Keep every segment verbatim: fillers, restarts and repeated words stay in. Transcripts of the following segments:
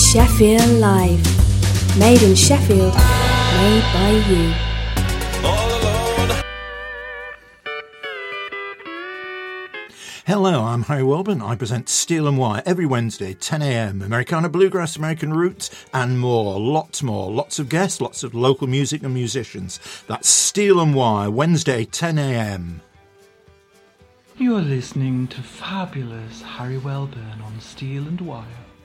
Sheffield Live. Made in Sheffield, made by you. Hello, I'm Harry Welburn. I present Steel and Wire every Wednesday, ten a.m. Americana Bluegrass, American Roots, and more. Lots more. Lots of guests, lots of local music and musicians. That's Steel and Wire, Wednesday, ten a.m. You are listening to fabulous Harry Welburn on Steel and Wire.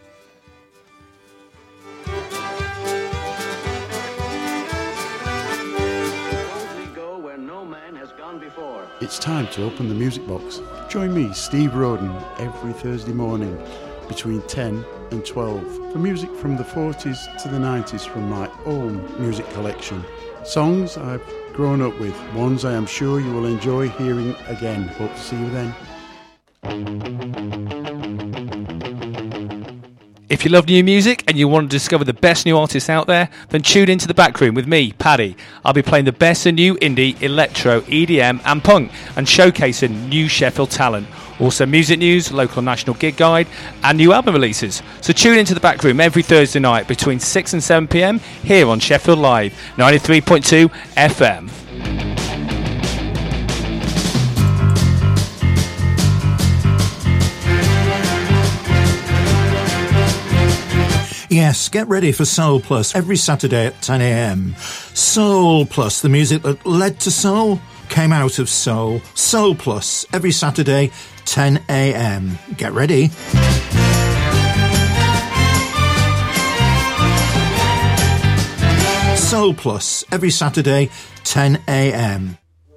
It's time to open the music box. Join me, Steve Roden, every Thursday morning between ten and twelve for music from the forties to the nineties from my own music collection. Songs I've grown up with, ones I am sure you will enjoy hearing again. Hope to see you then. If you love new music and you want to discover the best new artists out there, then tune into The Back Room with me, Paddy. I'll be playing the best of new indie, electro, E D M and punk and showcasing new Sheffield talent. Also music news, local national gig guide and new album releases. So tune into The Back Room every Thursday night between six and seven p.m. here on Sheffield Live, ninety-three point two F M. Yes, get ready for Soul Plus every Saturday at ten a.m. Soul Plus, the music that led to soul, came out of soul. Soul Plus every Saturday, ten a.m. Get ready. Soul Plus every Saturday, ten a.m.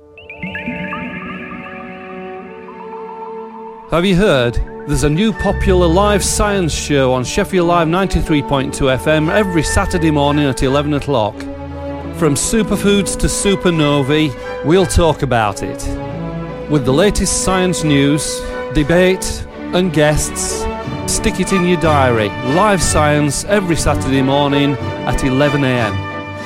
Have you heard? There's a new popular live science show on Sheffield Live ninety-three point two F M every Saturday morning at eleven o'clock. From superfoods to supernovae, we'll talk about it. With the latest science news, debate and guests, stick it in your diary. Live science every Saturday morning at eleven a.m.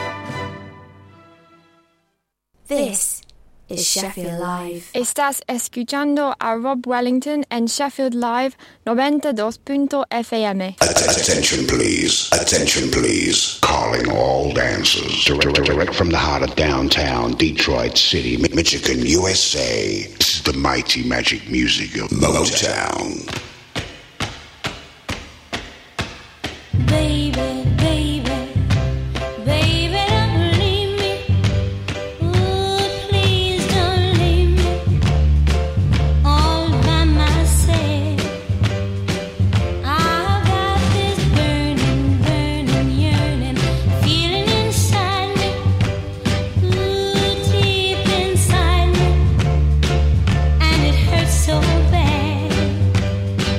This is Sheffield Live. Estás escuchando a Rob Wellington en Sheffield Live ninety-two point two F M. Attention please, attention please. Calling all dancers. Direct, direct from the heart of downtown Detroit City, Michigan, U S A. This is the mighty magic music of Motown. Baby, baby, baby, don't leave me. Ooh, please don't leave me all by myself. I've got this burning, burning, yearning feeling inside me. Ooh, deep inside me, and it hurts so bad.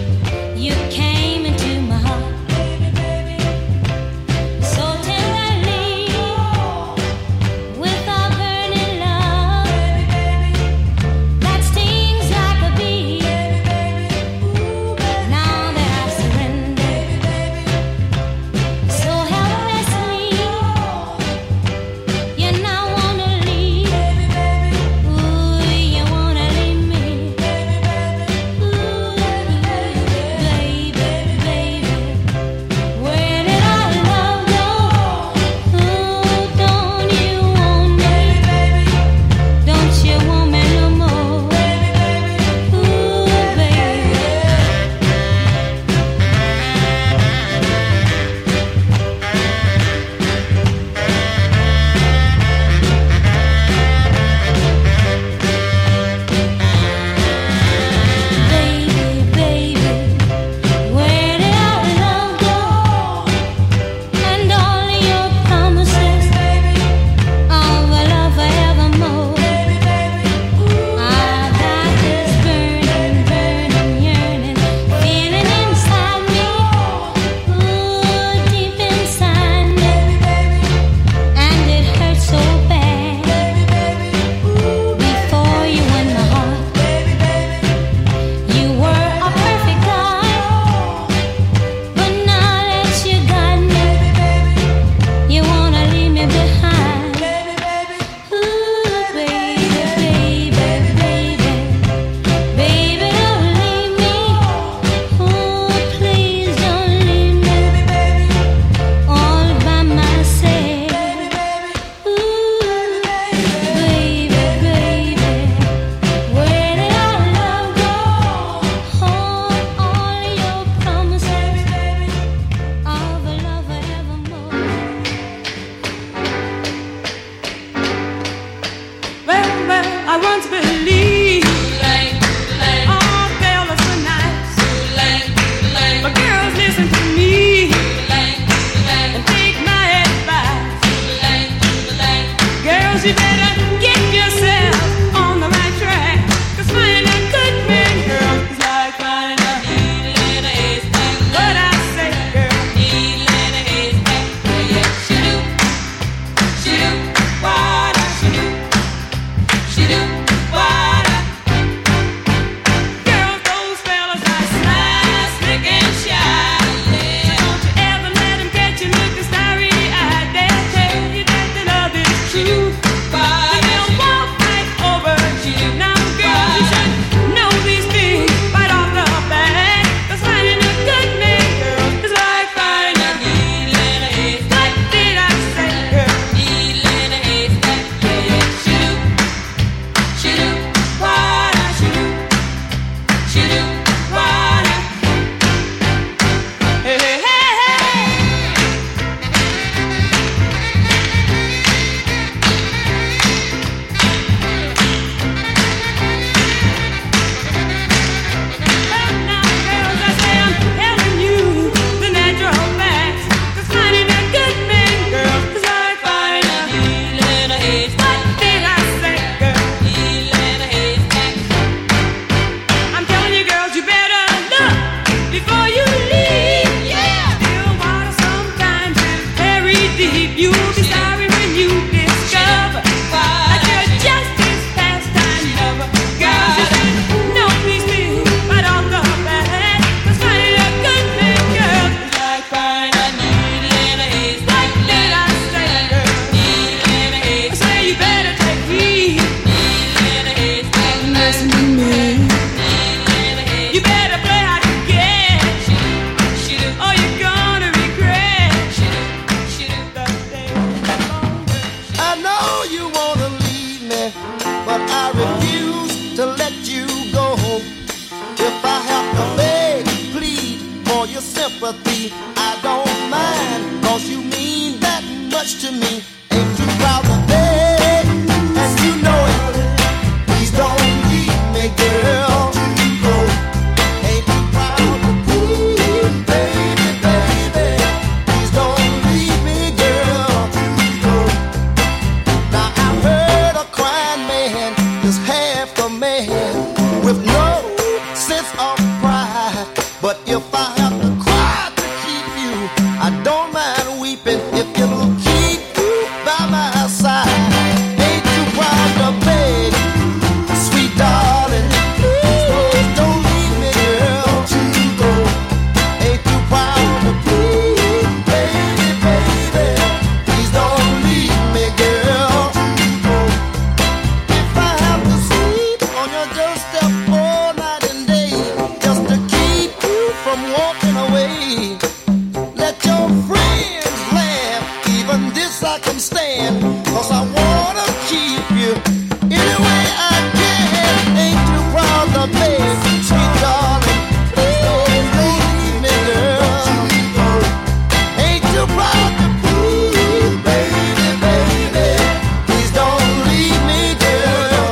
baby, I don't mind, cause you mean that much to me. Ain't too proud to beg, and you know it. Please don't leave me, girl. Ain't too proud to please, baby, baby. Please don't leave me, girl. Now I've heard a crying man is half a man with no sense of pride. But if I have to cry to keep you, I don't mind weeping if it'll keep you by my side. Ain't too proud to beg, sweet darling. Please don't leave me, girl. Ain't too proud to please, baby, baby. Please don't leave me, girl. If I have to sleep on your doorstep all night and day, just to keep you from walking away, let your friends laugh, even this I can stand, cause I wanna keep you any way I can. Ain't too proud to beg, sweet darling. Please don't leave me, girl. Ain't too proud to please, baby, baby. Please don't leave me, girl.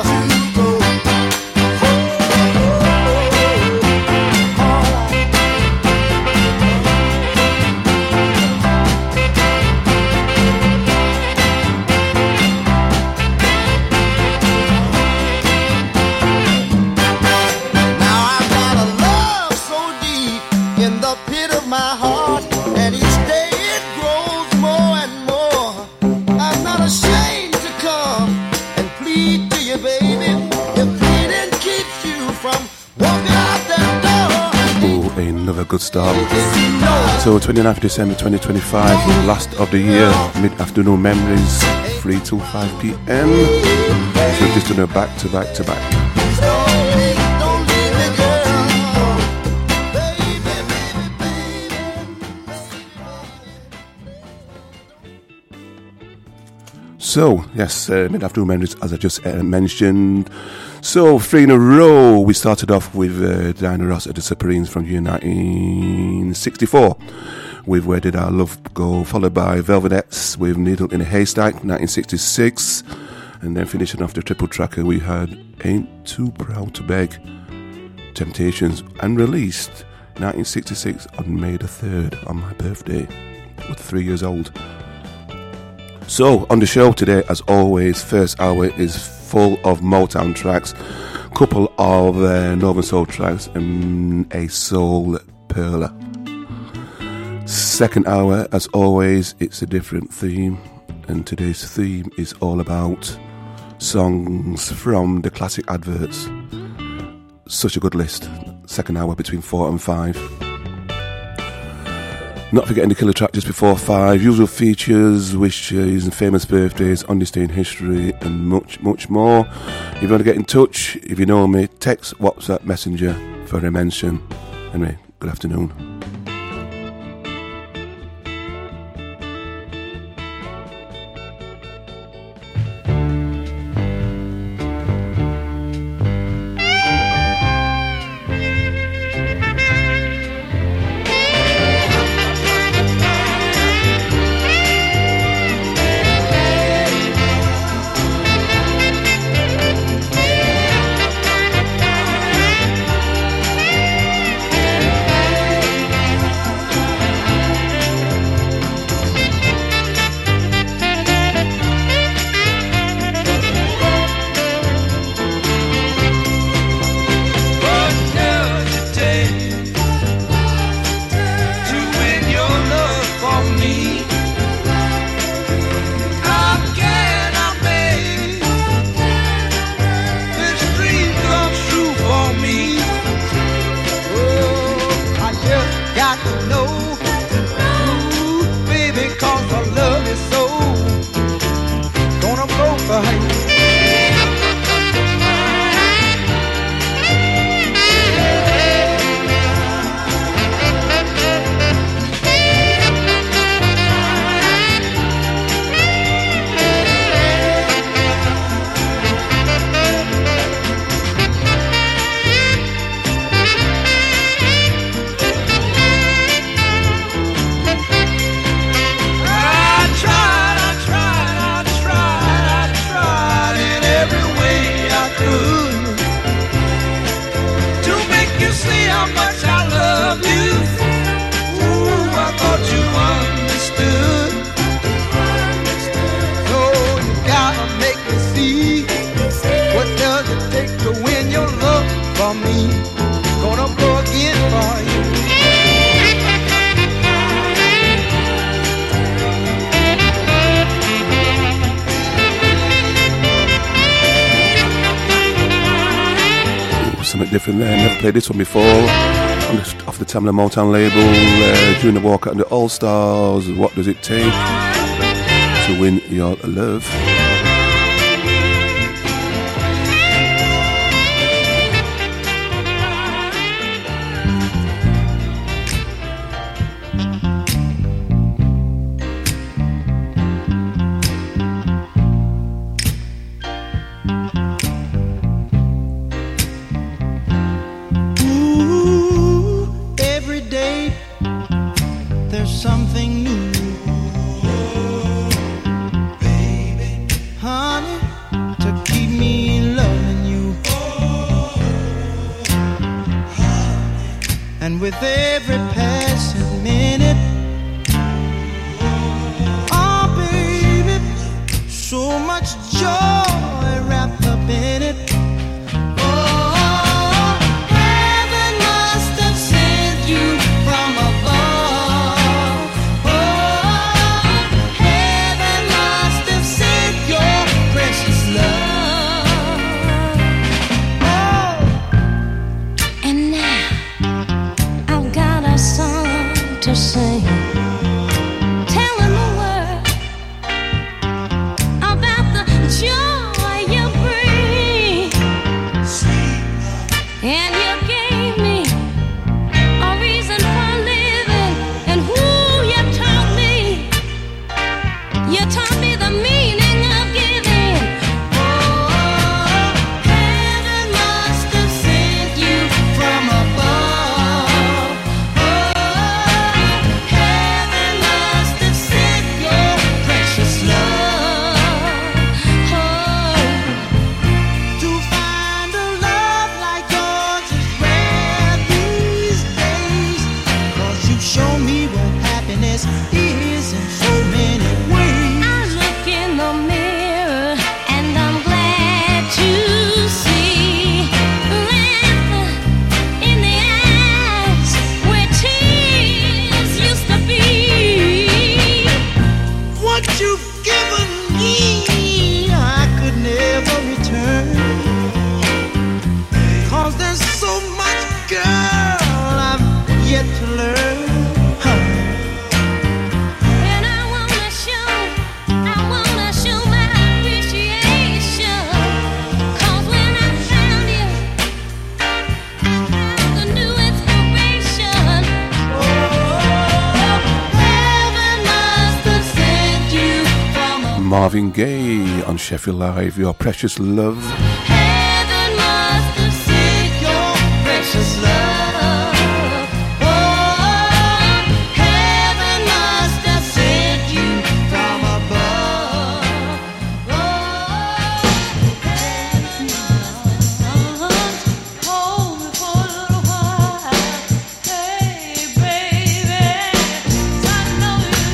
Now I've got a love so deep in the pit of my heart, and each day it grows more and more. I'm not ashamed to come and plead to you, baby, if pleading keeps you from walking out that door. Oh, another good start. So twenty-ninth of December twenty twenty-five, last of the year, mid-afternoon memories, three till five p.m. So we've just done a back to back to back. Don't leave me, girl. So, yes, uh, mid-afternoon memories, as I just uh, mentioned. So, three in a row. We started off with uh, Diana Ross at the Supremes from year nineteen sixty-four, with Where Did Our Love Go, followed by Velvedettes with Needle in a Haystack, nineteen sixty-six, and then finishing off the triple tracker, we had Ain't Too Proud to Beg, Temptations, and released nineteen sixty-six on May the third, on my birthday, with three years old. So, on the show today, as always, first hour is full of Motown tracks, couple of uh, Northern Soul tracks, and a soul perler. Second hour, as always, it's a different theme, and today's theme is all about songs from the classic adverts. Such a good list. Second hour between four and five. Not forgetting the killer track just before five, usual features, wishes and famous birthdays, on this day in history, and much, much more. If you want to get in touch, if you know me, text, WhatsApp, Messenger for a mention. Anyway, good afternoon. Thank Gonna blow again for you. Something different there. Never played this one before. On the, off the Tamla Motown label, uh, during the walkout and the All Stars. What does it take to win your love? Something new, baby, honey, to keep me loving you. And with every passing minute, oh baby, so much joy wrapped up in it. Oh, heaven must have sent you from above. To sing, telling the world about the joy you bring, and you gave me a reason for living, and who you taught me, you taught me the meaning of giving. Oh, heaven must have sent you from above. Is in so many ways. I look in the mirror and I'm glad to see laughter in the eyes where tears used to be. What you've given me, I could never return. 'Cause there's so much, girl, I've yet to learn. Marvin Gaye on Sheffield Live, Your Precious Love. Heaven must have sent your precious love. Oh, heaven must have sent you from above. Oh, heaven must have hold me for a little while. Hey, baby, I know you're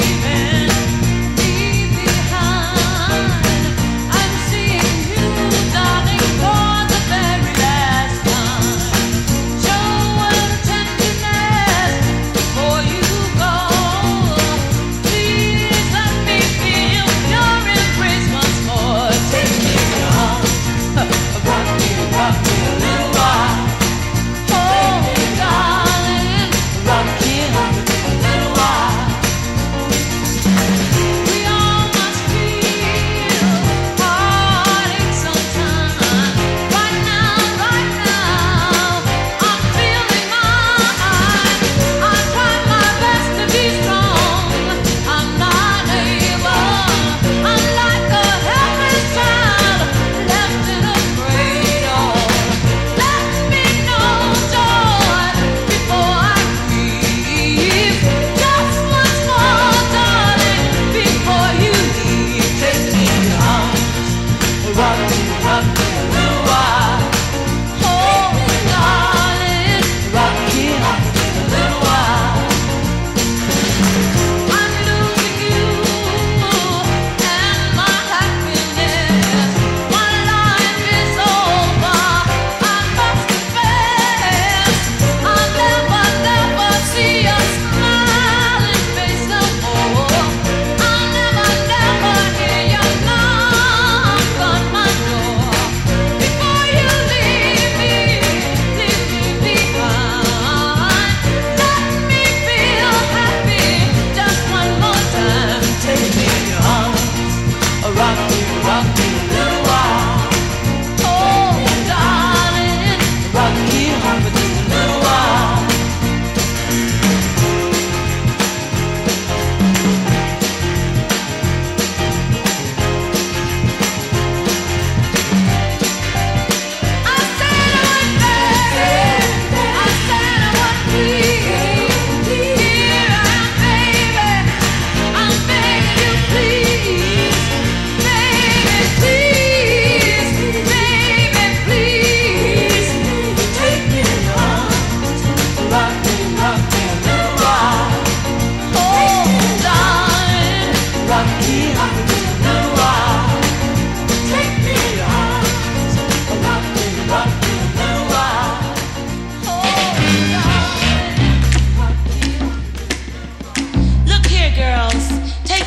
leaving. I'm seeing you.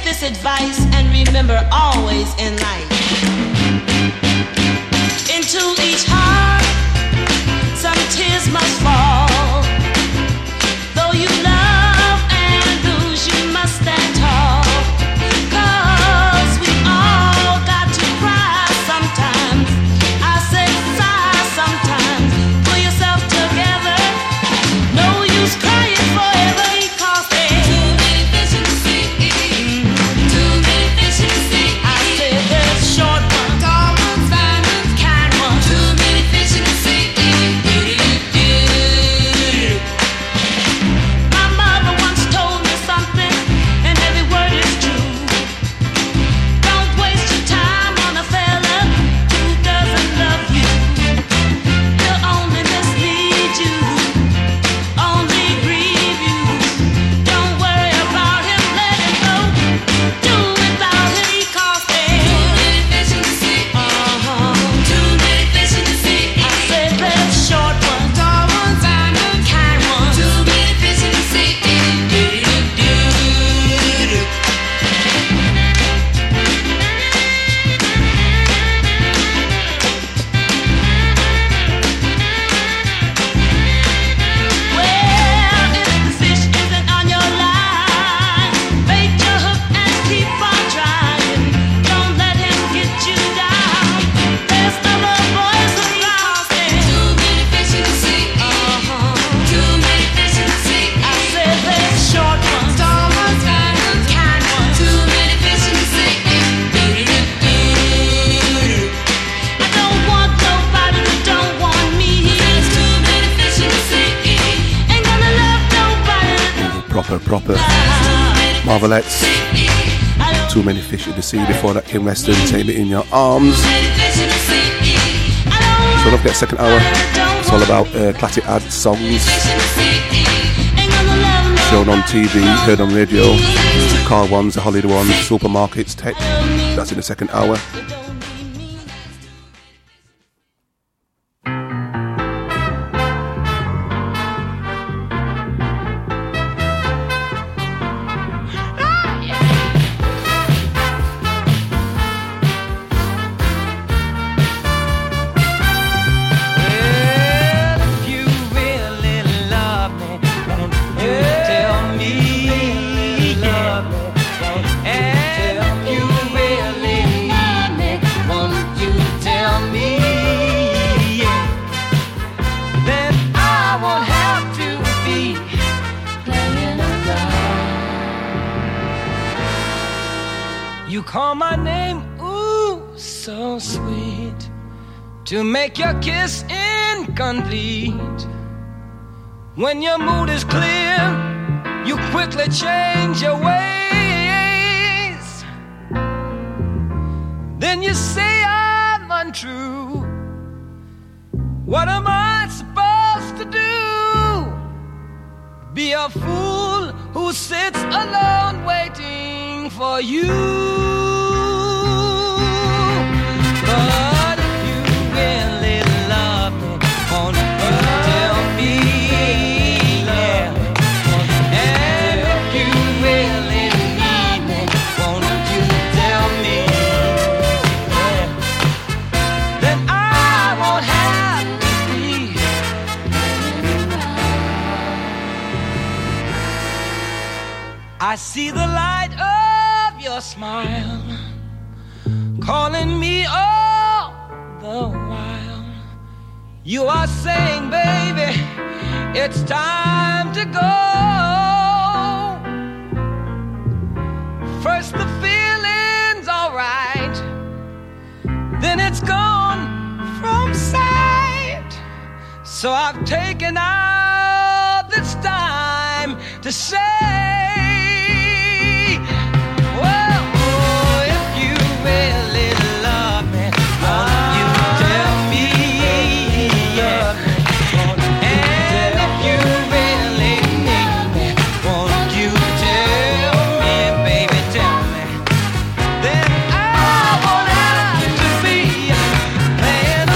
this advice and remember always in life. Into each heart, some tears must fall. Though you love and lose, you must stand tall. 'Cause we all got to cry sometimes. I said sigh sometimes. Pull yourself together. No use crying forever. Because there's too many fish in the sea. Too many fish in the sea. I said there's short ones, tall ones, fine ones, kind ones. Too many fish in the sea. My mother once told me something, and every word is true. Don't waste your time on a fella who doesn't love you. He'll only mislead you, only grieve you. Don't worry about him, let him go. Do without him, because there's too many fish in the sea. Uh-huh. Too many fish in the sea. I said there's short ones, tall ones, fine ones, kind ones. Too many fish in the sea. Well, if the fish isn't on your line, bait your hook and keep on trying. Don't let him get you down. There's other boys around. There's too many fish in the sea. Uh-huh. Too many fish in the sea. I said there's short ones, tall ones, fine ones, kind ones. Too many fish in the sea. I don't want nobody that don't want me. There's too many fish in the sea. Ain't gonna love nobody that don't Proper, proper. Marvelettes. Too Many Fish in the Sea. Before that came Western, Take Me In Your Arms. So don't forget second hour. It's all about uh, classic ad songs. Shown on T V, heard on radio. Car ones, the holiday ones, supermarkets, tech. That's in the second hour. You call my name, ooh, so sweet, to make your kiss incomplete. When your mood is clear, you quickly change your ways. Then you say I'm untrue. What am I supposed to do? Be a fool who sits alone waiting for you. But if you really love me, won't you tell me? Yeah. And if you really need me, won't you tell me? Yeah. Then I won't have to be. I see the light of your smile calling me all the while. You are saying, baby, it's time to go. First the feeling's alright, then it's gone from sight. So I've taken all this time to say, well, oh, if you really love me, won't you tell me? Yeah. And if you really need me, won't you tell me, baby, tell me? Then I won't have to be playing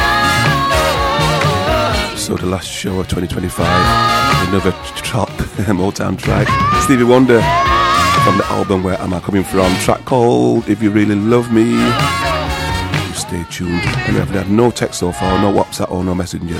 around. So the last show of twenty twenty-five, another top Motown track, Stevie Wonder. from the album Where Am I Coming From, track called If You Really Love Me. You stay tuned. And we have had no text so far, no WhatsApp or no messengers.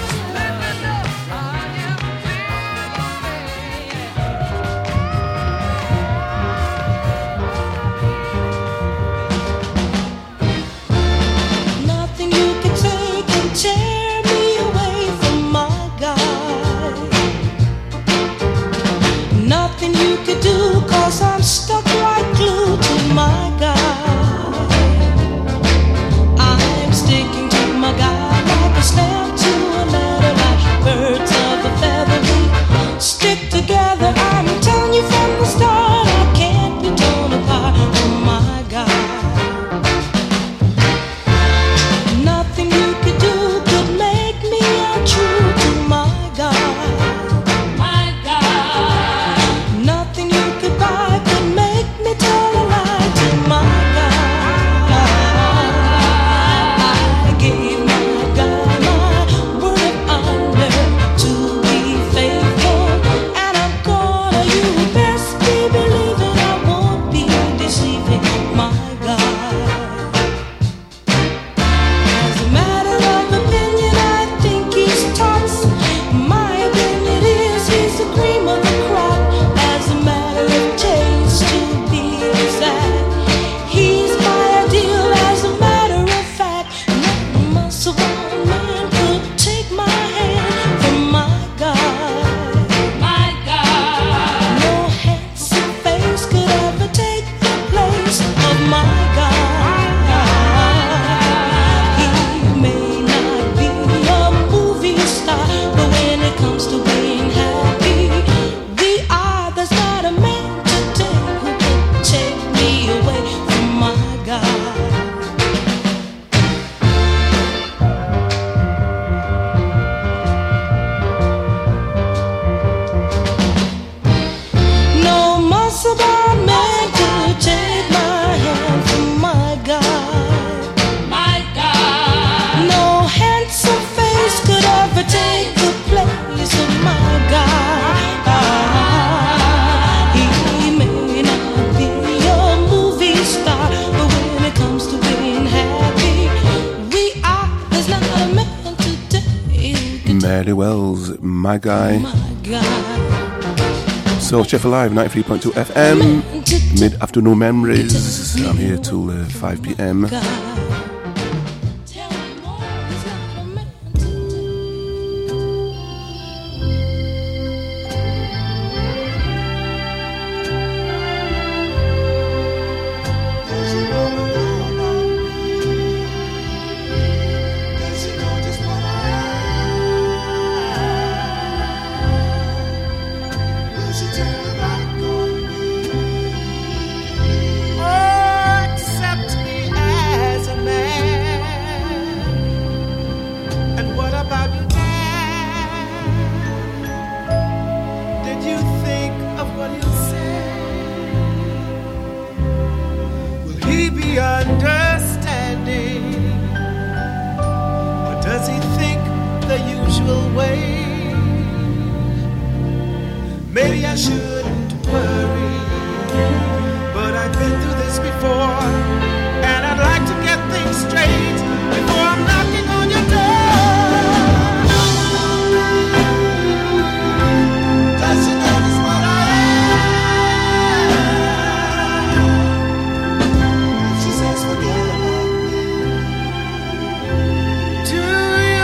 I'm stuck right glued to my guy. I'm sticking to my guy like a stamp to a letter, like birds of a feather we stick together. I'm telling you from the start, I can't be torn apart from my guy. Nothing you could do could make me untrue to my guy. Mary Wells, My Guy. So Sheffield Live, ninety-three point two F M, mid-afternoon memories. I'm here till uh, five p.m.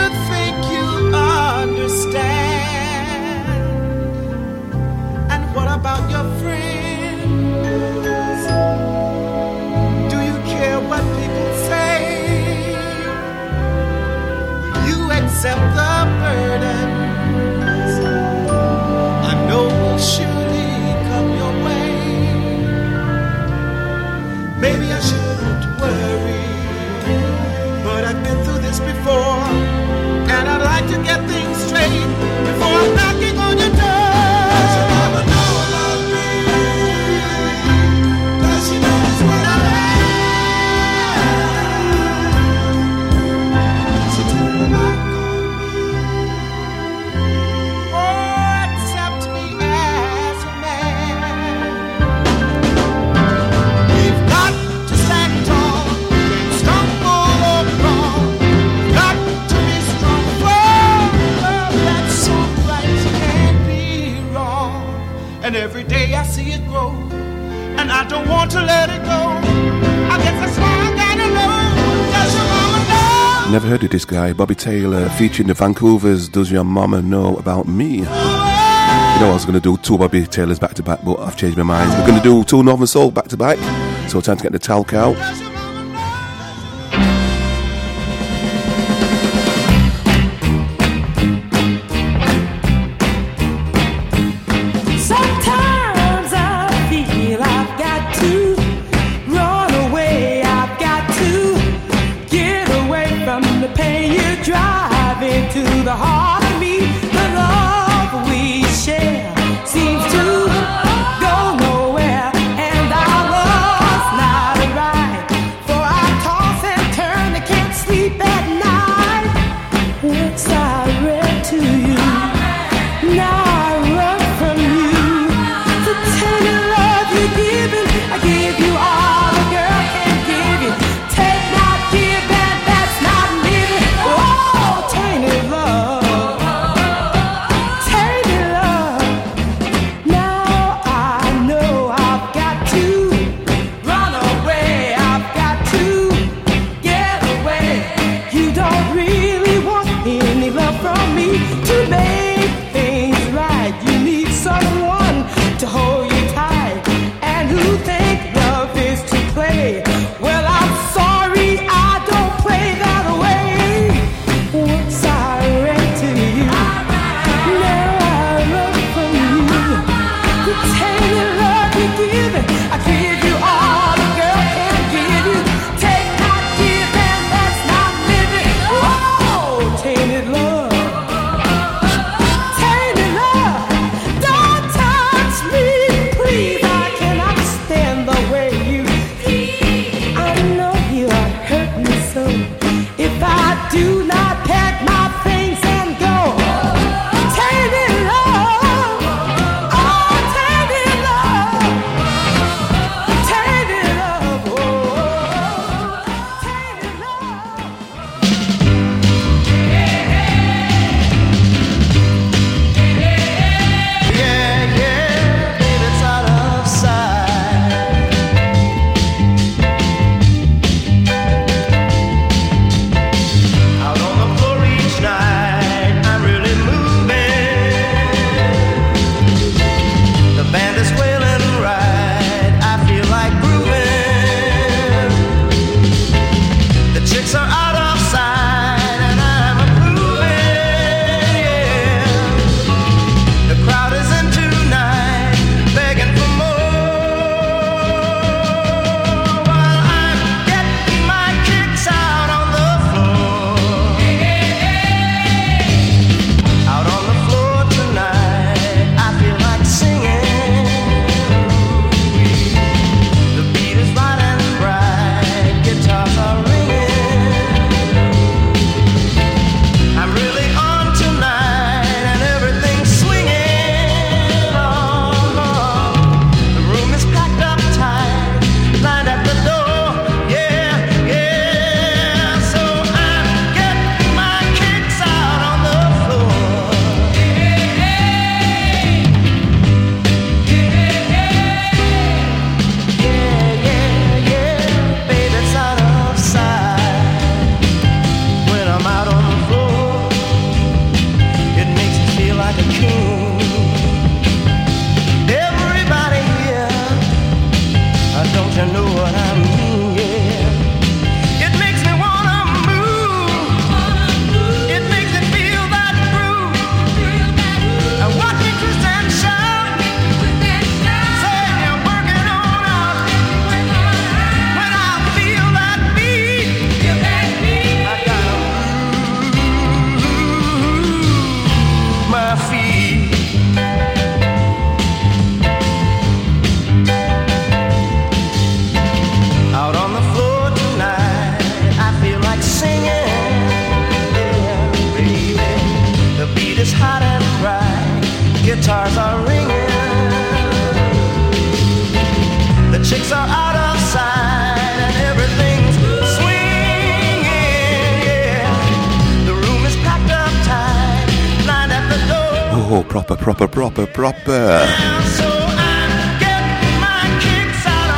What I don't want to let it go. I guess that's why I gotta know. Does your mama know? Never heard of this guy, Bobby Taylor, featuring the Vancouvers. Does your mama know about me? You know I was going to do two Bobby Taylors back to back, but I've changed my mind. We're going to do two Northern Soul back to back, so time to get the talc out. Sometimes I feel I've got to run away. I've got to get away from the pain you drive into the heart of me. The love we share seems to go nowhere, and our love's not right. For I toss and turn, I can't sleep at night. Once I read to you, now I run from you. The tender love you're giving, I give you all a girl can give you. Take, not give, and that's not living. Oh, tainted love. To hold you tight, and who think love is to play? Well, I'm sorry, I don't play that way. Once I read to you, now I run from you. The tainted love you're giving, I give you all a girl can give you. Take, not give, and that's not living. Oh, tainted love. Do not pack my things and go. Tainted love, oh, tainted love, tainted love, oh, tainted love. Yeah, yeah, baby, it's out of sight. Out on the floor each night, I'm really moving. The band is wailing right, I feel like grooving. The chicks are out of sight and I'm approving, yeah. The crowd is in tonight, begging for more. While I'm getting my kicks out on the floor. Out on the floor tonight, I feel like singing. The beat is right and bright, guitars are ringing. I'm really on tonight and everything's swinging. Oh, oh. The room is packed up tight, lined at the door. Yeah, yeah. So I'm getting my kicks out on the floor. Yeah, yeah, yeah. Baby, it's out of sight. When I'm out on the floor, it makes me feel like a king. Everybody here, uh, don't you know what I mean? Yeah. It makes me wanna move. It makes me feel that groove. I watch me twist and shout. Say I'm working on out. When I feel that beat, I gotta move my feet. Out on the floor tonight, I feel like singing. Yeah, baby. The beat is hot and bright, guitars are ringing. The chicks are out of sight and everything's swinging. Yeah, the room is packed up tight, lined at the door. Oh, proper, proper, proper, proper. So I'm getting my kicks out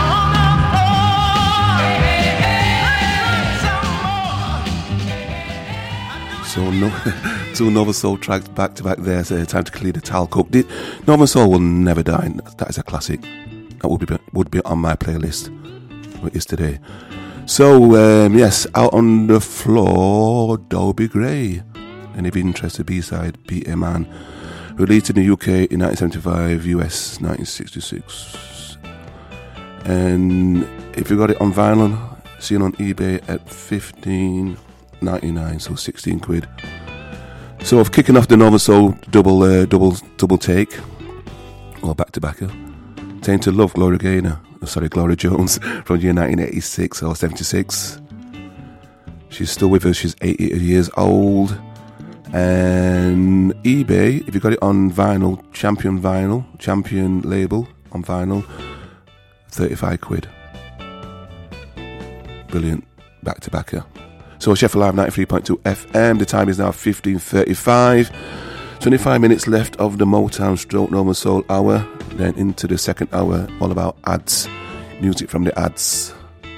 two, two Northern Soul tracks back to back there. So time to clear the towel cook. The, Northern Soul will never die. That is a classic. That would be would be on my playlist. It is today. So um, yes, Out on the Floor, Dobie Gray. And if you're interested, B-side, Beat a Man. Released in the U K in nineteen seventy-five, U S nineteen sixty-six. And if you got it on vinyl, see it on eBay at fifteen ninety-nine, so sixteen quid. So of kicking off the Northern Soul double uh, double double take, or back to backer. Tainted Love, Gloria Gaynor, oh, sorry, Gloria Jones, from the year nineteen eighty-six or seventy-six. She's still with us, she's eighty years old. And eBay, if you got it on vinyl, Champion Vinyl, Champion label on vinyl, thirty-five quid. Brilliant, back to backer. So Sheffield Live ninety-three point two F M, the time is now fifteen thirty-five. twenty-five minutes left of the Motown stroke Northern Soul hour. Then into the second hour, all about ads, music from the ads.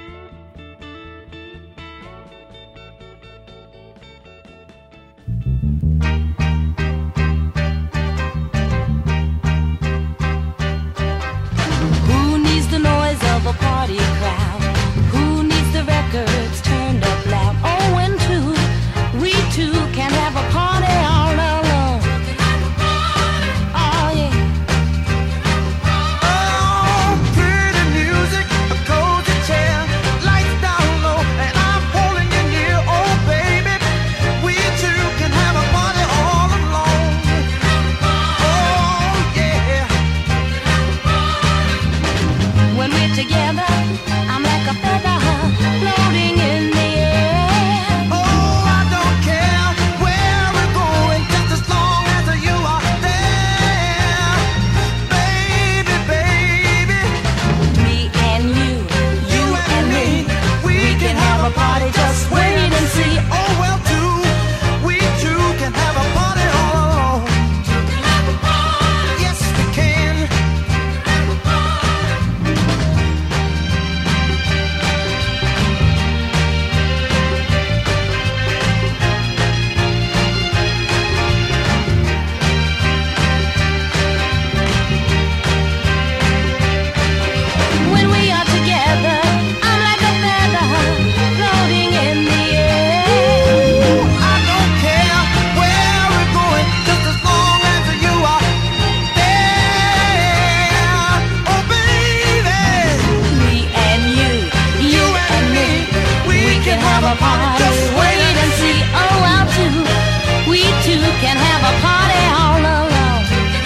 Who needs the noise of a party crowd? Who needs the records turned up loud? Oh, when two, we two can have a party all alone. Oh, yeah. Oh, pretty music, a cozy chair, lights down low, and I'm holding you near. Oh, baby, we two can have a party all alone. Oh, yeah. When we're together, I'm like a feather floating in the air. Oh, I don't care where we're going, just as long as you are there. Baby, baby, Me and you, you and me, we can have a party, just wait and see. oh, well, too, we two can have a party all alone. Yes, we can. When we are together, I'm like a feather floating in the air. I don't care where we're going, just as long as you are there. Oh, baby, Me and you, you and me, we can have a party, just wait and see. Oh, well, too, we two can have a party all alone.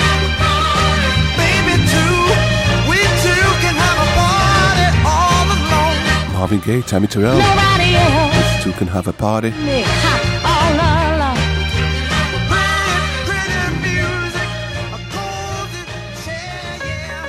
baby, too, we two can have a party all alone. Marvin Gaye, Tammy Terrell. Nobody else, These two can have a party. me, ha, all alone. Pretty, pretty music, a cozy chair, yeah.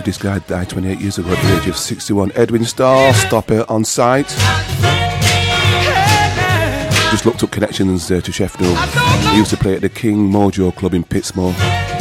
this guy died twenty-eight years ago at the age of sixty-one. Edwin Starr, stopper on site. Just looked up connections uh, to Sheffield. He used to play at the King Mojo Club in Pittsmore.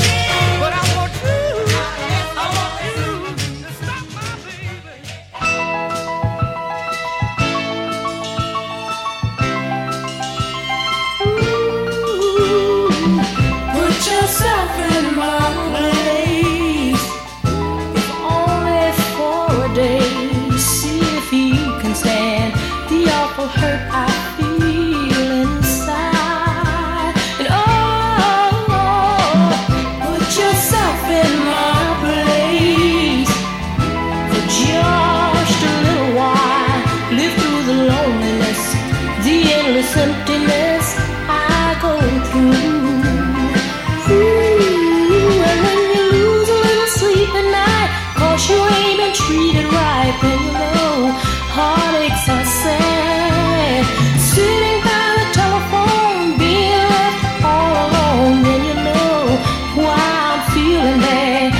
Emptiness I go through. Ooh, and when you lose a little sleep at night, 'cause you ain't been treated right, then you know heartaches are sad. Sitting by the telephone, being left all alone, then you know why I'm feeling bad.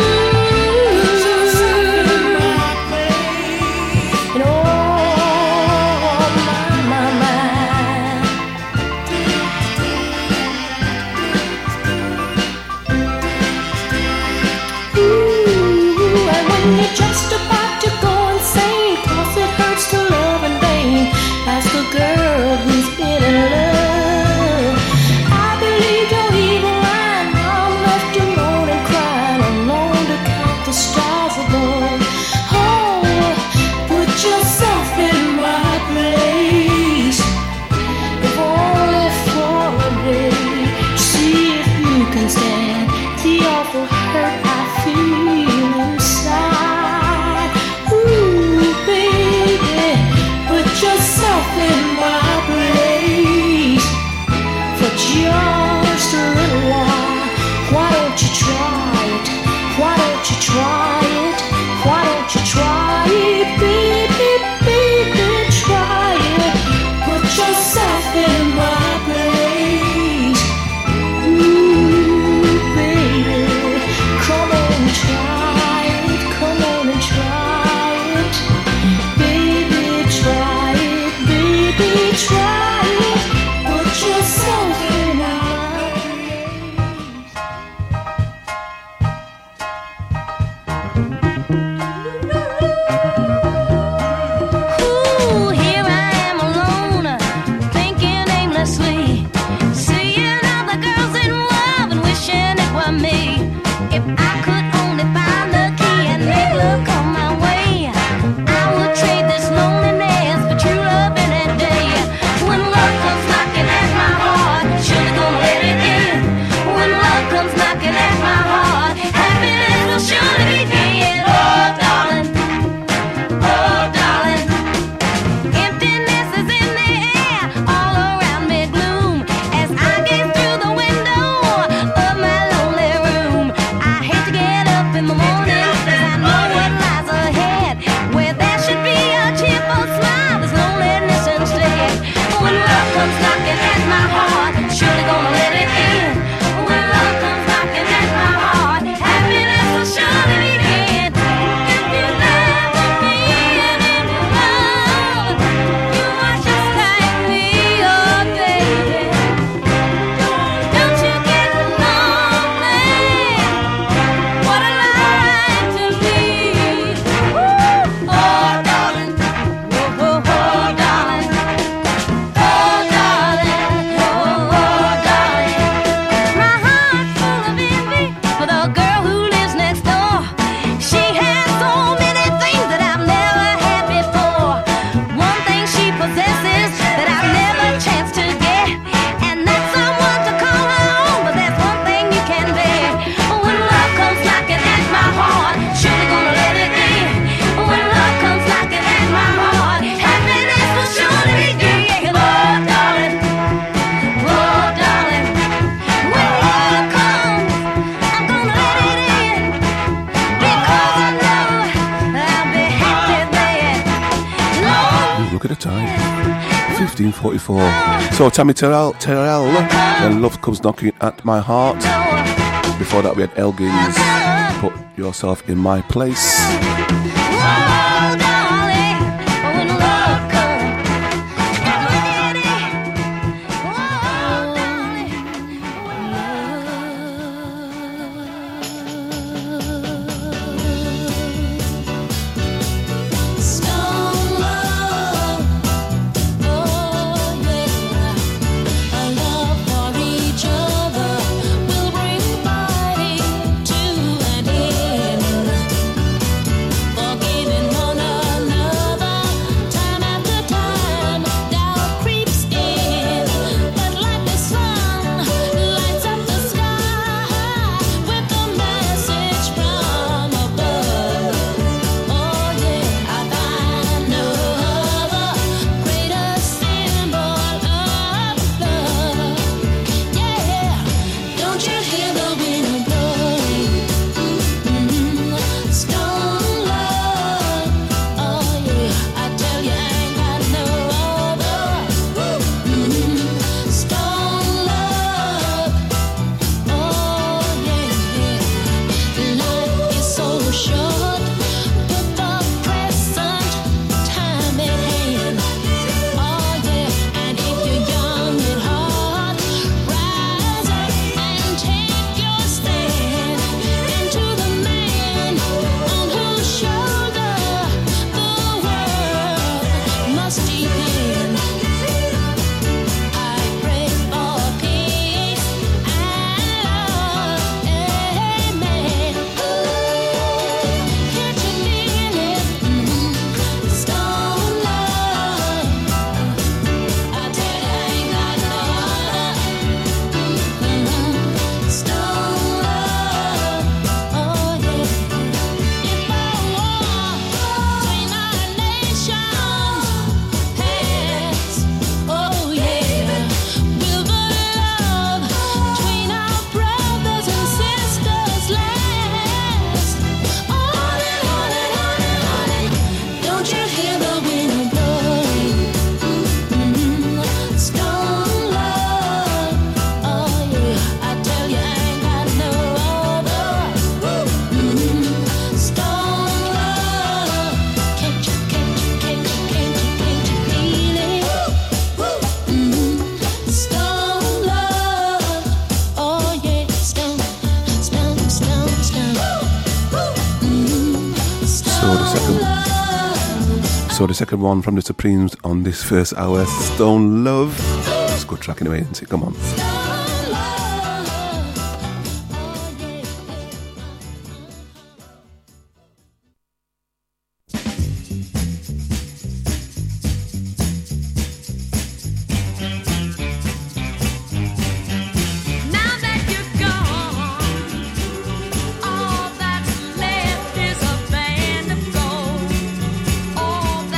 Just about to go insane, 'cause it hurts to love in vain. Ask a girl who's been in love. I believe your evil line. I'm left alone and crying, alone to count the stars above. Oh, put yourself in my place, if only for a day. See if you can stand the awful hurt I feel inside. In my place for just a little while. Why don't you try it? Why don't you try it? Why don't you try it, baby, baby, try it. Put yourself in my place. Ooh, baby, come on and try it. Come on and try it, baby, try it. Try it, put yourself in my Ooh, here I am alone, thinking aimlessly, seeing all the girls in love and wishing it were me. If I could only find the key and make love come my way, I would trade this loneliness for true love any day. When love comes knocking at my heart, surely gonna let it in. When love comes knocking at my heart, happiness will surely begin. Oh, darling, oh, darling, emptiness is in the air, all around me gloom. As I gaze through the window of my lonely room, I hate to get up in the morning, 'cause I know what lies ahead. Where there should be a cheerful smile, there's loneliness instead. When love comes knocking at my heart, surely gonna let it in. When love comes knocking at my heart, happiness will surely begin. If you never been in love, you are just like me, oh baby. Don't you get lonely? What a life to lead. Ooh, oh darling, oh, oh, oh darling. Oh, darling, oh, oh, darling. My heart's full of envy for the girl who lives next door. She has so many things that I've never had before. One thing she possesses that I've never chanced to get, and that's someone to call her own. But there's one thing you can bet: when love comes knocking at my heart, surely gonna let it in. When love comes knocking at my heart, happiness will surely begin. Oh, darling, oh, darling, when love comes, I'm gonna let it in, because I know I'll be happy then. No, Ooh, look at the time. fifteen forty-four. So Tammy Terrell, Terrell, when love comes knocking at my heart. Before that we had Elgins. Put Yourself in My Place. Forgiving one So the second one from the Supremes on this first hour, Stone Love. It's a good track anyway, isn't it? Come on.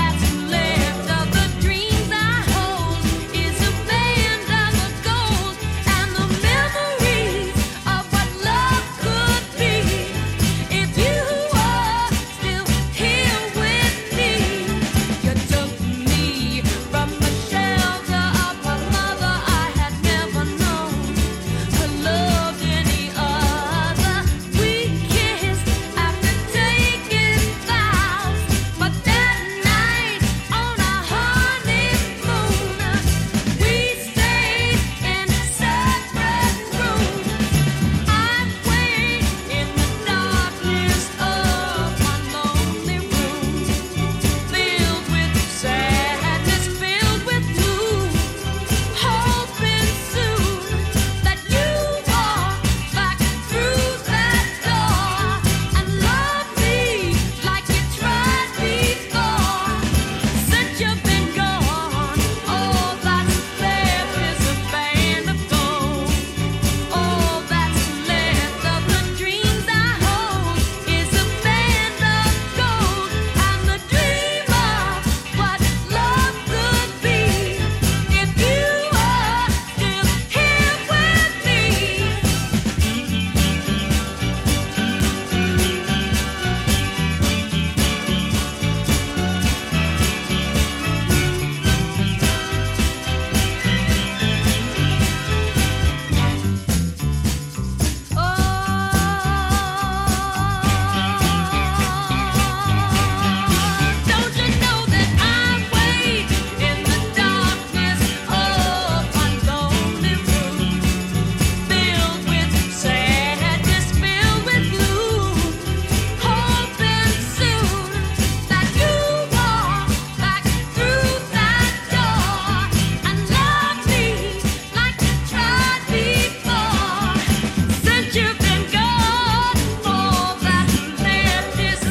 Is a band of gold.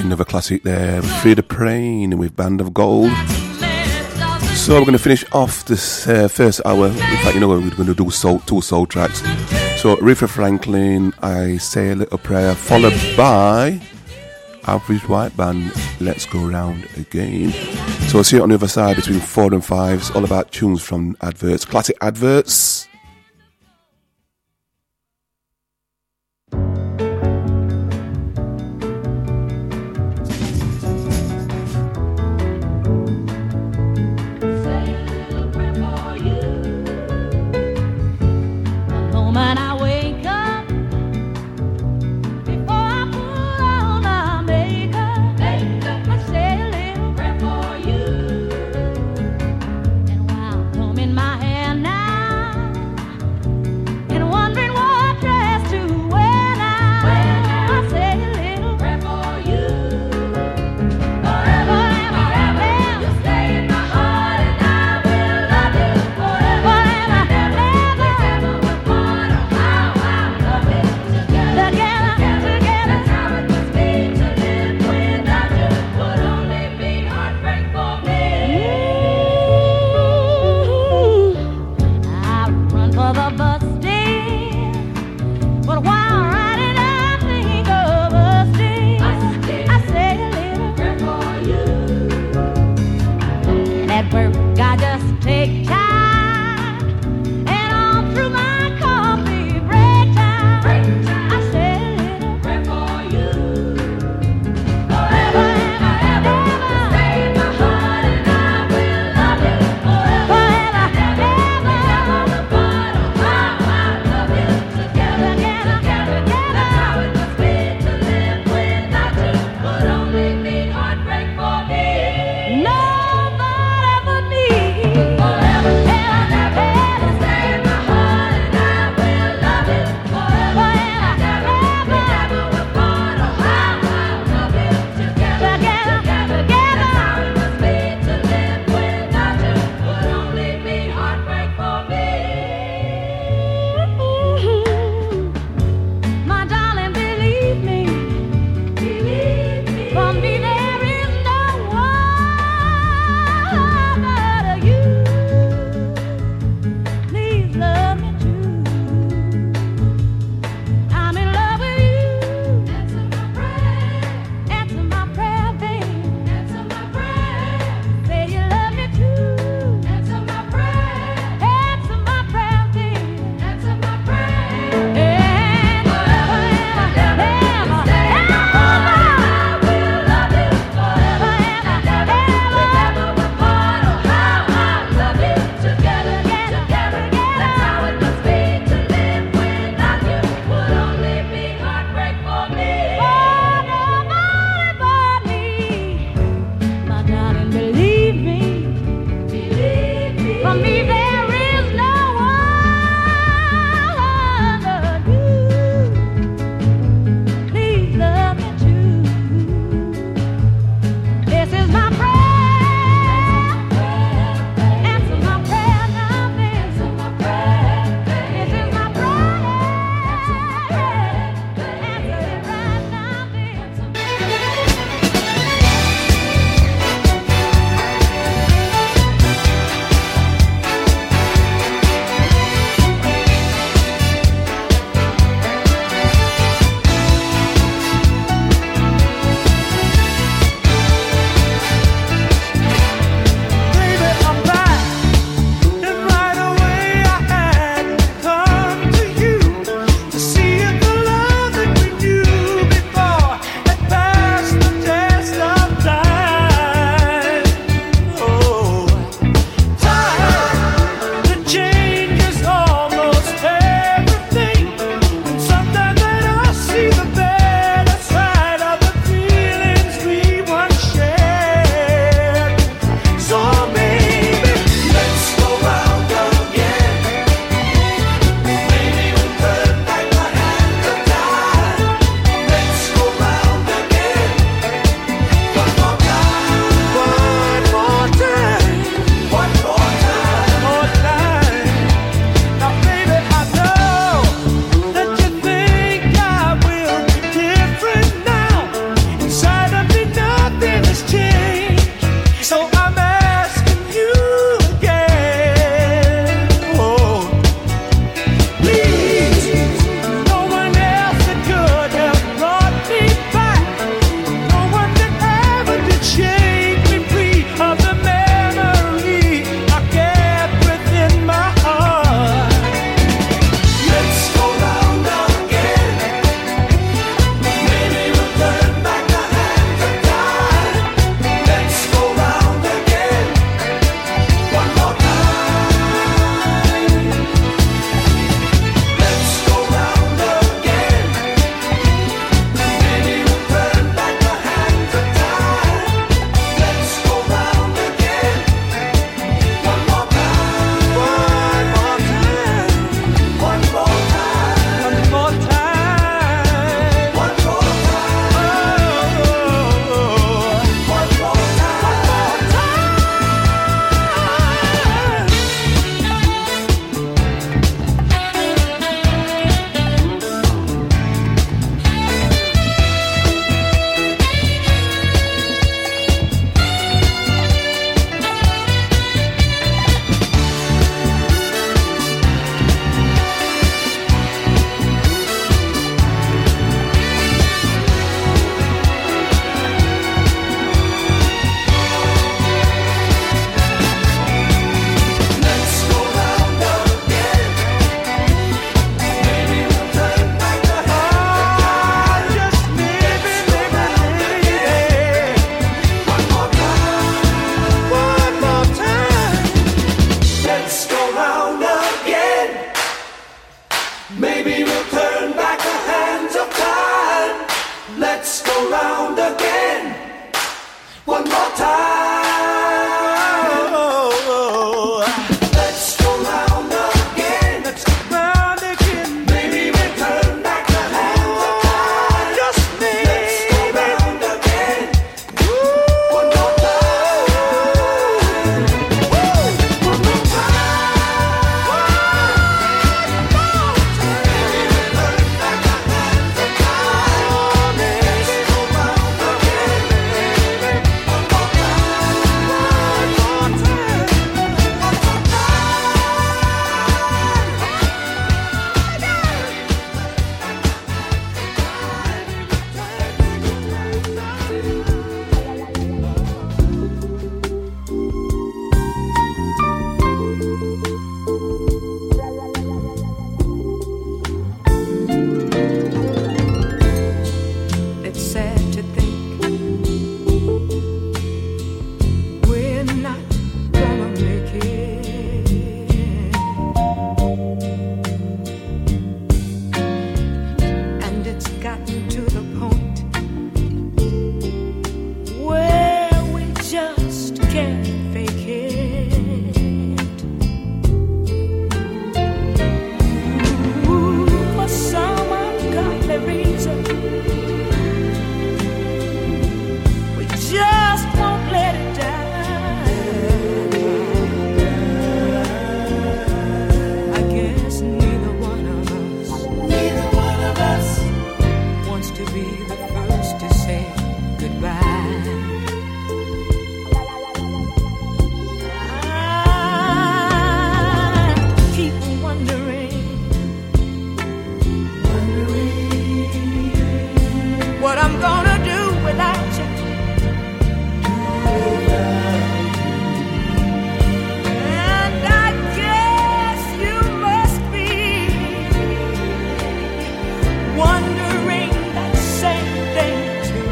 Another classic there, Frida Prain with Band of Gold. So we're going to finish off this uh, first hour. In fact, you know what, we're going to do soul, two soul tracks. So Aretha Franklin, I Say a Little Prayer, followed by Average White Band, Let's Go Round Again. So I'll see you on the other side between four and five. It's all about tunes from adverts, classic adverts. My hand now Maybe we'll turn back the hands of time. Let's go round again, one more time. Let's go round again. Let's go round again. Maybe we'll turn back the hands of time. Just maybe. Let's go round again, one more time. One more It's sad to think we're not gonna make it, and it's gotten to the point where we just can't fake it. Ooh, for some ungodly reason, just won't let it die. I guess neither one of us, neither one of us wants to be the first to say goodbye. I keep wondering, wondering what I'm gonna do without you. And I guess you must be wondering that same thing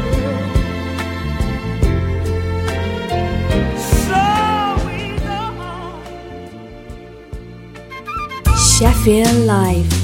too. So we go home. Sheffield Live.